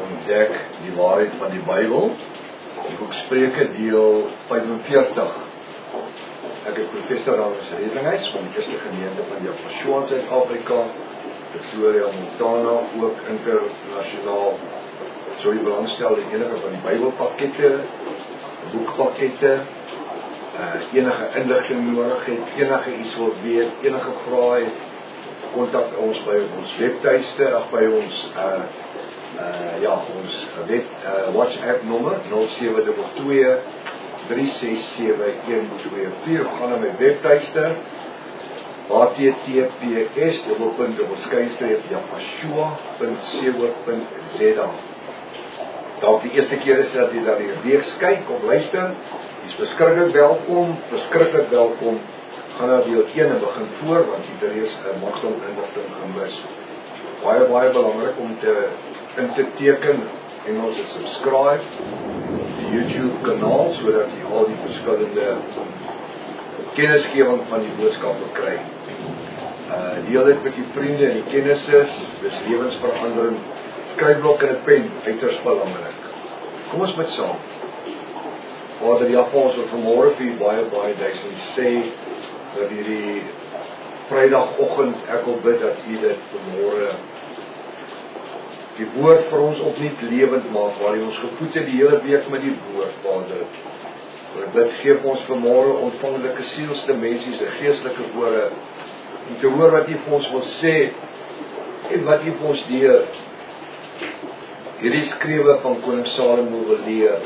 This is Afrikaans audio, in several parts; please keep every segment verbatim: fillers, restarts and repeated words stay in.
ontdek die waarheid van die Bybel. Die boek Spreuke deel vyfenveertig. Ek is professor aan die Redinghuis van die Eerste Gemeente van Joshua in Suid-Afrika, Pretoria, Montana, ook internasionaal. So jy belangstel in enige van die Bybelpakkette, boekpakkette, uh, enige inligting nodig het, enige iets wil weet, enige vrae het, kontak ons by ons webtuiste, ag by ons uh, uh, ja, ons web uh, WhatsApp nommer nul sewe twee twee drie ses sewe een twee vier. Gaan na my webtuiste h t t p s skynstreep joshua punt co punt z a. Dalk die eerste keer is dat jy daar die reeks kyk of luister. Jy is beskikbaar welkom, beskikbaar welkom. Gaan na deel een en begin voor, want jy daar is 'n magdom inligting gemis. Baie, baie belangrik om te in te teken en ons is subscribe die YouTube kanaal, sodat jy al die verskillende kennisgewing van die boodskappe kry. Uh, deel dit met die vriende en die kennisses, dis lewensverandering. Skryfblok en 'n pen, uiters belangrik. Kom ons met saam. Vader Jaffa, ons wil vanmôre vir u baie, baie duisend sê, dat hierdie Vrydagoggend, ek wil bid dat u dit vanmôre die woord vir ons opnuut lewend maak, waar u ons gevoed het die hele week met die woord, Vader. Ek bid, geef ons vanmôre ontvanglike sielsdimensies, 'n geestelike ore, om te hoor wat u vir ons wil sê, en wat u vir ons deur hierdie skrewe van koning Salomo wil leer.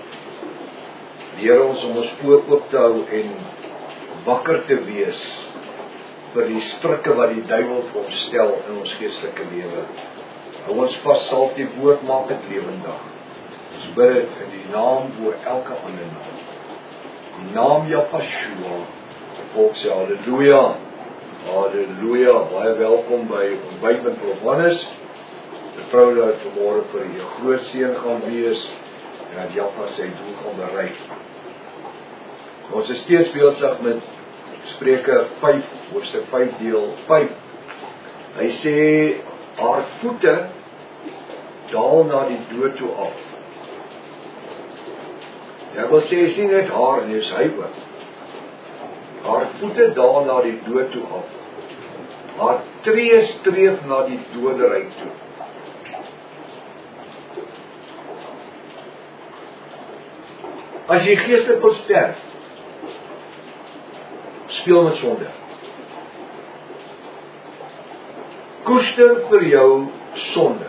Leer ons om ons oë oop te hou en wakker te wees vir die strikke wat die duiwel vir ons stel in ons geestelike lewe. Hou ons vas, sal die woord maak dit lewendig. Ons bid dit in die naam bo elke ander naam. Die naam Joshua. Volk sê halleluja. Halleluja. Baie welkom by ontbyt met Johannes. Die vrou dat vanmôre vir jou groot seën gaan wees en dat Jaffa sy doel gaan bereik. Ons is steeds besig met Spreuke vyf, hoofstuk vyf deel vyf. Hy sê, haar voete daal na die dood toe af. Ja, ek wil sê, is nie net haar nie, is hy ook. Haar voete daal na die dood toe af. Haar tree streef na die doderyk toe. As jy geestelik wil sterf, speel met sonde. Koester vir jou sonde.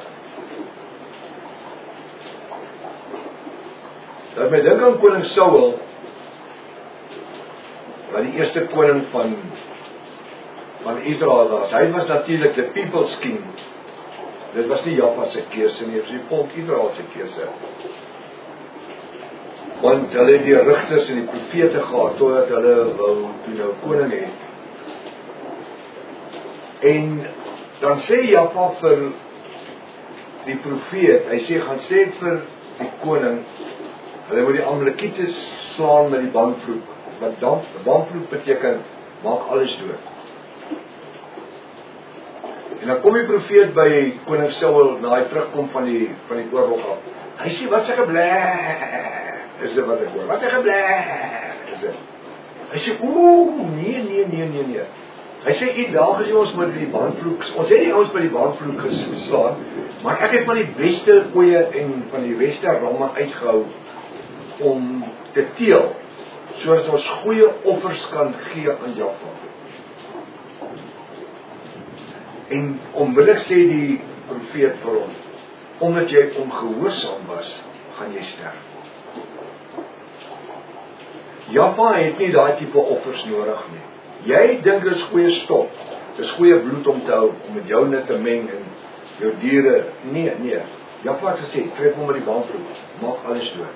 Dat my dink aan koning Saul, wat die eerste koning van van Israel was. Hy was natuurlik the people's king. Dit was nie Jaffa se keuse nie, dit was die volk Israel se keuse. Want hulle het die rigters en die profete gehad, totdat hulle wou toe nou koning het. En dan sê Jaffa vir die profeet, hy sê, gaan sê vir die koning, hulle moet die Amalekiete slaan met die bandvloek. Wat dan, bandvloek beteken, maak alles dood. En dan kom die profeet by koning Saul, na hy terugkom van die, van die oorlog af. Hy sê, wat sê geblij? Is dit wat ek hoor? Wat ek geblij is dit? Hy sê, oeh, nee, nee, nee, nee, nee. Hy sê, die dag is ons met die bandvloek, ons het nie ons by die bandvloek geslaan, maar ek het van die beste koeie en van die beste ramme uitgehou om te teel, sodat ons goeie offers kan gee aan Jaffa. En onmiddellik sê die profeet vir hom, omdat jy ongehoorsaam was, gaan jy sterf. Jaffa het nie daai tipe offers nodig nie. Jy dink dit is goeie stof, dit is goeie bloed om te hou, om met jou net te meng en jou diere. Nee, nee. Jaffa het gesê, trek hom met die bandvloek, maak alles dood.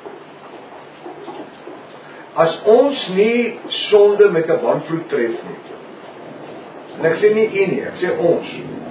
As ons nie sonde met 'n bandvloek tref nie, en ek sê nie een nie, ek sê ons.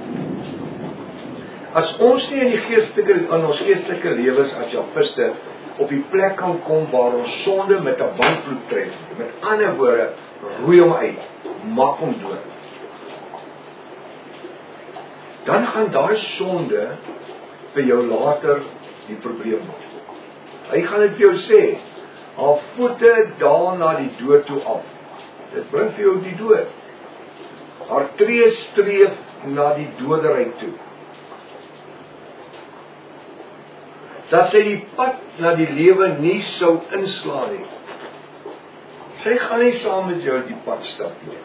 As ons nie in die geestelike, in ons geestelike lewens as Jafiste op die plek kan kom waar ons sonde met 'n bandvloek tref, met ander woorde, roei hom uit, maak hom dood. Dan gaan daai sonde vir jou later die probleem maak. Hy gaan dit vir jou sê, haar voete daar na die dood toe af. Dit bring vir jou die dood. Haar tree streef na die doderyk toe. Dat sy die pad na die lewe nie sou inslaan nie. Sy gaan nie saam met jou die pad stap nie.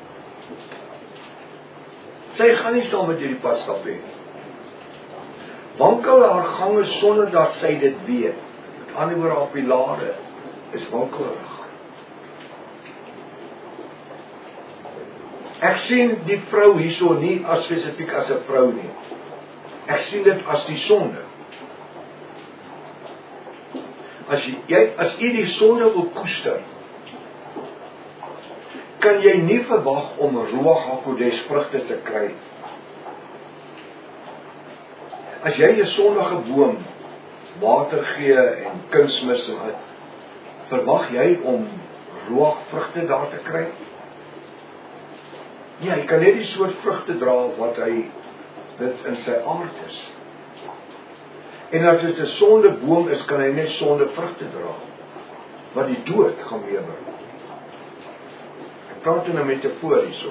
Sy gaan nie saam met jou die pad stap nie. Wankel haar gange sonder dat sy dit weet. Met ander woorde, haar pilare is wankelrig. Ek sien die vrou hierso nie as spesifiek as 'n vrou nie. Ek sien dit as die sonde. As jy as jy die sonde wil koester, kan jy nie verwag om Ruach HaKodesh vrugte te kry. As jy 'n sondige boom water gee en kunsmis en wat, verwag jy om Ruach vrugte daar te kry? Ja, hy kan net die soort vrugte dra wat hy dit in sy aard is. En as dit 'n sonde boom is, kan hy net sonde vrugte dra, wat die dood gaan meebring. Ek praat in 'n metafoor hierso.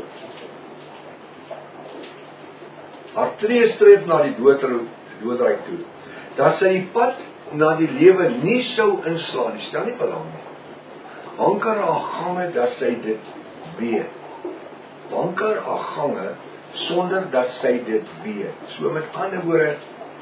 Haar tree streef na die doodryk toe, dat sy die pad na die lewe nie sou inslaan nie, stel nie belang nie. Wanker haar gange dat sy dit weet. Wanker haar gange sonder dat sy dit weet. So met ander woorde,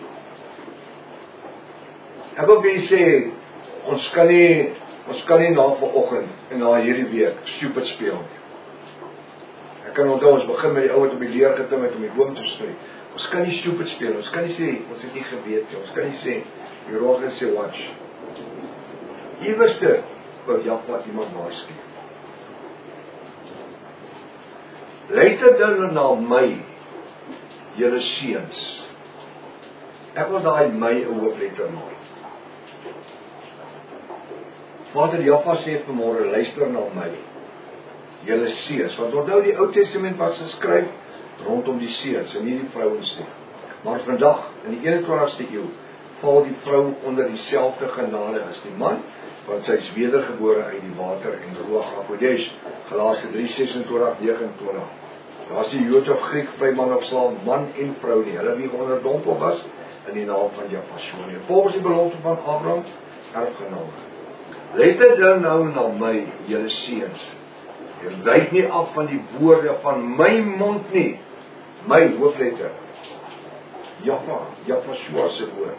ek wil vir sê, ons kan nie, ons kan nie na vanoggend en na hierdie week stupid speel nie. Ek kan onthou, ons begin met die ou wat op die leer gekom het om die boom te sny. Ons kan nie stupid speel, ons kan nie sê, ons het nie geweet nie, ons kan nie sê, die roog en sê, watch. Iewerste, wil Jahwe iemand waarsku. Luister dan na my, julle seuns. Ek wil daai my 'n hoofletter maak. Vader Jahwe sê vanmôre, luister na my, julle seuns. Want onthou die Ou Testament was geskryf rondom die seuns en nie die vrouens nie. Maar vandag, in die eenentwintigste eeu, val die vrou onder dieselfde genade as die man, want sy is wedergebore uit die water en Ruach HaKodesh, Galasië drie sesentwintig negenentwintig. Daar is die Jood of Griek, vry man of slaaf, man en vrou nie, hulle wie onderdompel was in die naam van Jahwe. Volgens die belofte van Abraham, erfgename. Luister dan nou na my, julle seuns. En wyk nie af van die woorde van my mond nie, my hoofletter. Jahwe, Jahwe se woord.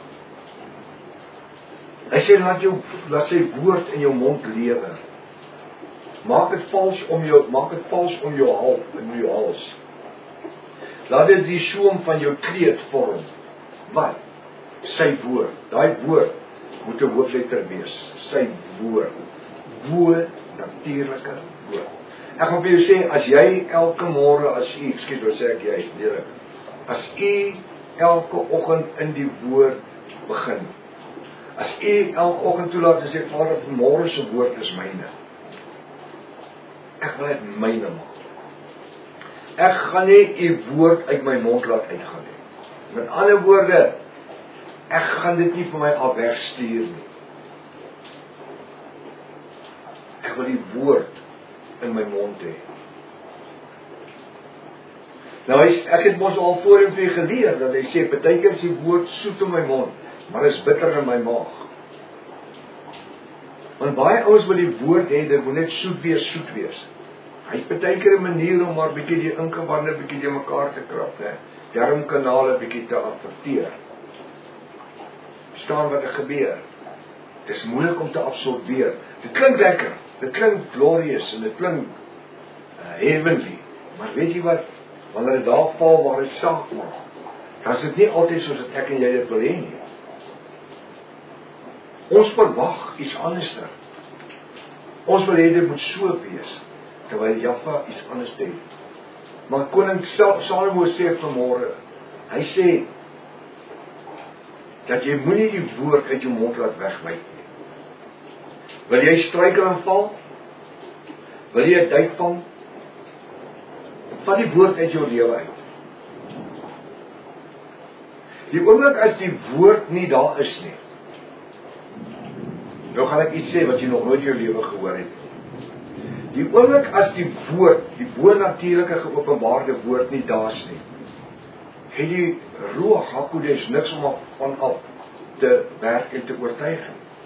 Hy sê, laat, jou, laat sy woord in jou mond lewe. Maak het vals om jou, maak het vals om jou hals, in jou hals. Laat dit die soem van jou kleed vorm. Wat? Sy woord. Daai woord moet 'n hoofletter wees. Sy woord. Bo natuurlike woord. Ek gaan vir jou sê, as jy elke môre, as jy, skiet wat sê ek jy, Here, as jy elke oggend in die woord begin, as jy elke oggend toelaat en sê, Vader, vanmôre se woord is myne. Ek wil dit myne maak. Ek gaan nie u woord uit my mond laat uitgaan nie. Met ander woorde, ek gaan dit nie vir my af wegstuur nie. Ek wil die woord in my mond hê. Nou, ek het mos al voorheen vir u geleer, dat hy sê, partykeer is die woord soet in my mond, maar is bitter in my maag. Want baie ouens wil die woord hê, dit moet net soet wees, soet wees. Hy het partykeer 'n manier om maar bietjie die ingewande bietjie die mekaar te krap, né? Darmkanale bietjie te affekteer. Verstaan wat er gebeur? Dit is moeilik om te absorbeer. Dit klink lekker, dit klink glorious en dit klink uh, heavenly. Maar weet jy wat? Wanneer dit daar val waar dit saak maak, dan is dit nie altyd soos wat ek en jy dit wil hê nie. Ons verwag iets anderster. Ons wil hê dit moet so wees, terwyl Jahwe iets anders doen. Maar koning Salomo sê vanmôre, hy sê, dat jy moenie die woord uit jou mond laat wegwyk nie. Wil jy struikel en val? Wil jy 'n duik vang? Vat die woord uit jou lewe uit. Die oomblik as die woord nie daar is nie. Nou gaan ek iets sê wat jy nog nooit in jou lewe gehoor het. Die oomblik as die woord, die bonatuurlike geopenbaarde woord nie daar is nie, het die Ruach HaKodesh niks om van af te werk en te oortuig.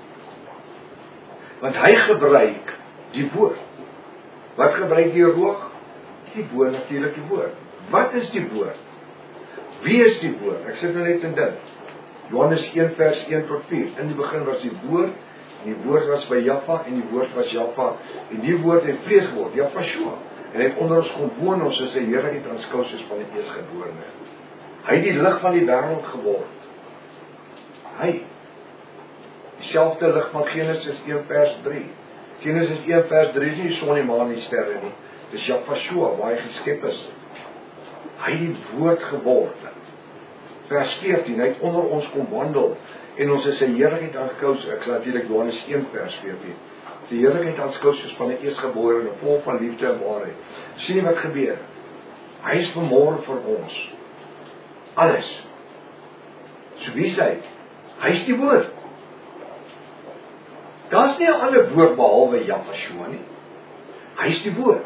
Want hy gebruik die woord. Wat gebruik die Ruach? Die bonatuurlike woord. Wat is die woord? Wie is die woord? Ek sit nou net in dit. Johannes een vers een tot vier. In die begin was die woord, en die woord was by Jaffa, en die woord was Jaffa, en die woord het vlees geword, Jafashua, en hy het onder ons kom woon, ons is sy heerlikheid aanskou soos van die eerstgeborene. Hy het die lig van die wêreld geword. Hy, dieselfde lig van Genesis een vers drie. Genesis een vers drie is nie son en maan en sterre nie. Dis Jafashua, waar hy geskep is. Hy het die woord geword. Vers veertien, hy het onder ons kom wandel, en ons is sy heerlikheid aanskou, ek sal natuurlik Johannes een vers veertien, sy heerlikheid aanskou soos van die eerstgeborene, vol van liefde en waarheid. Sien jy wat gebeur? Hy is vanmôre vir ons. Alles. So wie is hy? Hy is die woord. Daar is nie 'n ander woord behalwe Jafashua nie. Hy is die woord.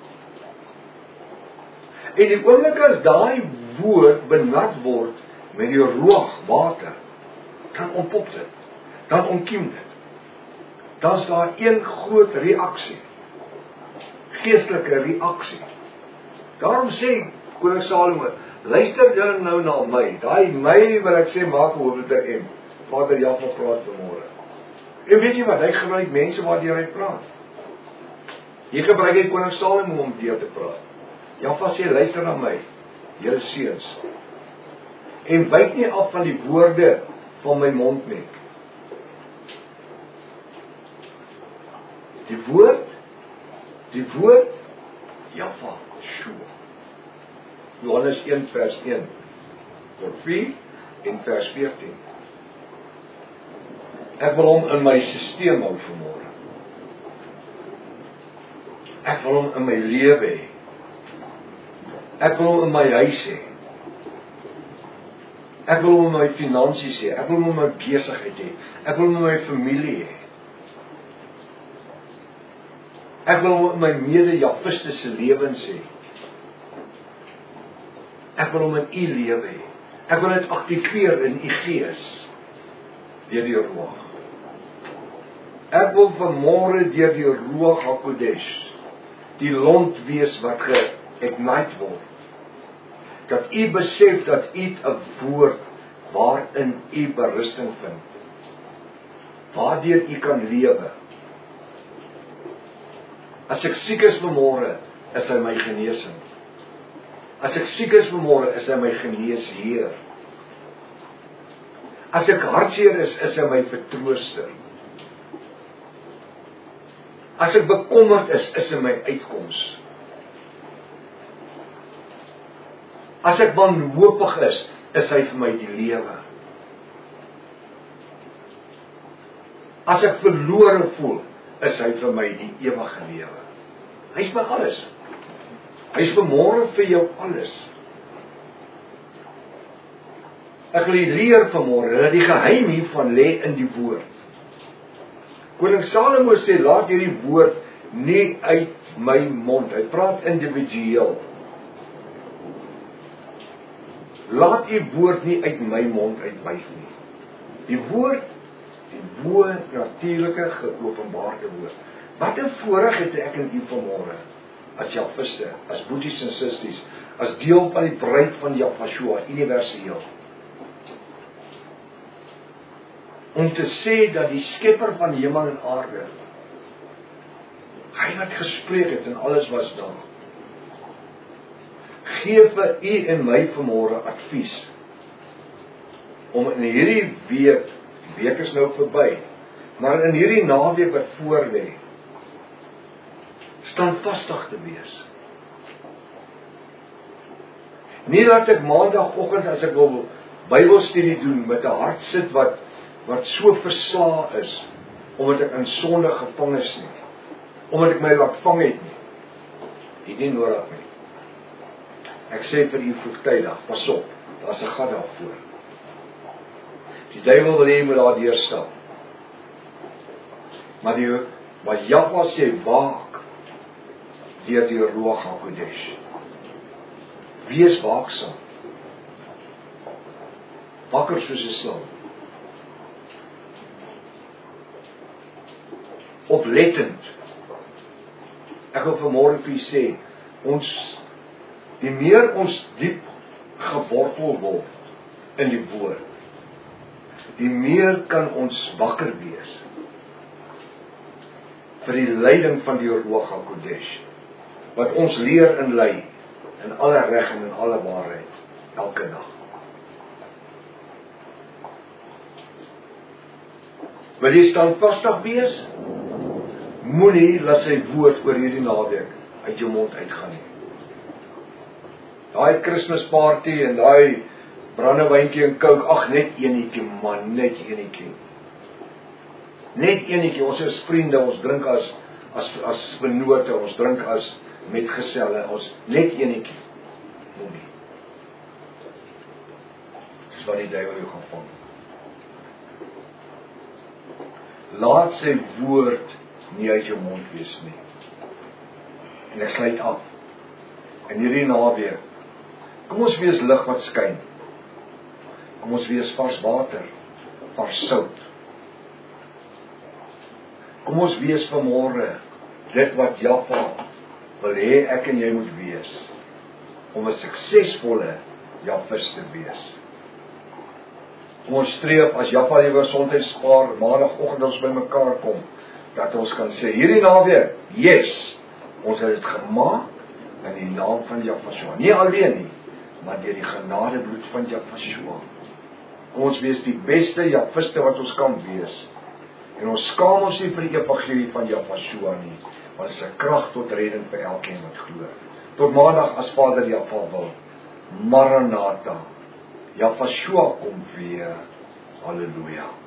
En die oomblik as daai woord benat word met die Ruach water, dan ontpop dit, dan ontkiem dit. Dan is daar een groot reaksie, geestelike reaksie. Daarom sê koning Salomo, luister julle nou na my, daai my wil ek sê, maak 'n hoofletter M, Vader Jaffa praat vanmôre. En weet jy wat, hy gebruik mense waardeur hy praat. Hier gebruik hy koning Salomo om deur te praat. Jaffa sê, luister na my, julle seuns, en wyk nie af van die woorde van my mond nie. Die woord, die woord, Jaffa, Shua. Johannes een vers een tot vier en vers veertien. Ek wil hom in my sisteem hou vanmôre. Ek wil hom in my lewe hê. Ek wil hom in my huis hê. Ek wil hom in my finansies hê. Ek wil hom in my besigheid hê. Ek wil hom in my familie hê. Ek wil hom in my mede-Jafiste se lewens hê. Ek wil hom in u lewe hê. Ek wil dit aktiveer in u gees deur die Ruach. Ek wil vanmôre deur die Ruach HaKodesh die lont wees wat ge-ignite word. Dat u besef dat u 'n woord waarin u berusting vind. Waardeur u kan lewe. As ek siek is vanmôre, is hy my genesing. As ek siek is vanmôre, is hy my geneesheer. As ek hartseer is, is hy my vertrooster. As ek bekommerd is, is hy my uitkoms. As ek wanhoopig is, is hy vir my die lewe. As ek verlore voel, is hy vir my die ewige lewe. Hy is my alles. Hy is vanmôre vir jou alles. Ek wil leer vanmôre dat die geheim hiervan lê in die woord. Koning Salomo sê, laat hierdie woord nie uit my mond. Hy praat individueel. Laat die woord nie uit my mond uitwyk nie. Die woord, die bo natuurlike geopenbaarde woord. Wat 'n voorreg het ek en u vanmôre, as Jafiste, as boeties en sisters, as deel van die bruid van Jafashua, universeel. Om te sê dat die skepper van hemel en aarde, hy wat gespreek het en alles was daar, gee vir u en my vanmôre advies, om in hierdie week, die week is nou verby, maar in hierdie naweek wat voor lê, standvastig te wees. Nie dat ek maandagoggend as ek wil Bybelstudie doen met 'n hart sit wat wat so verslae is, omdat ek in sonde gevang is nie, omdat ek my laat vang het nie. Dit nie nodig nie. Ek sê vir u vroegtydig, pas op, daar's 'n gat daarvoor. Die duiwel wil hê jy moet daar deurstap. Maar die maar Jahwe sê waak deur die Ruach HaKodesh. Wees waaksaam. Wakker soos 'n slang. Oplettend. Ek wil vanmôre vir u sê, ons die meer ons diep gewortel word in die woord, die meer kan ons wakker wees vir die leiding van die Ruach HaKodesh, wat ons leer en lei, in alle reg en in alle waarheid, elke dag. Wil jy standvastig wees? Moenie laat sy woord oor hierdie naweek uit jou mond uitgaan nie. Daai Kersmisparty en daai brandewyntjie en coke, ag net enetjie man, net enetjie. Net enetjie, ons is vriende, ons drink as as as vennote, ons drink as metgeselle, ons net enetjie. Moenie. Dis wat die duiwel jou gaan vang. Laat sy woord nie uit jou mond wees nie. En ek sluit af. En hierdie naweek, kom ons wees lig wat skyn. Kom ons wees vars water, vars sout. Kom ons wees vanmôre dit wat Jahwe wil hê ek en jy moet wees, om 'n suksesvolle Jahwis te wees. Kom ons streef as Jahwe die gesondheid spaar, maandagooggend ons by mekaar kom, dat ons kan sê, hierdie naweek, yes, ons het dit gemaak in die naam van Jahwe. Nie alleen nie, maar deur die genadebloed van Jahwe. Kom ons wees die beste Jahwiste wat ons kan wees. En ons skaam ons nie vir die evangelie van Jahwe nie, want dit is 'n krag tot redding vir elkeen wat glo. Tot maandag as Vader Jahwe wil. Maranatha. Jahwe kom weer. Halleluja.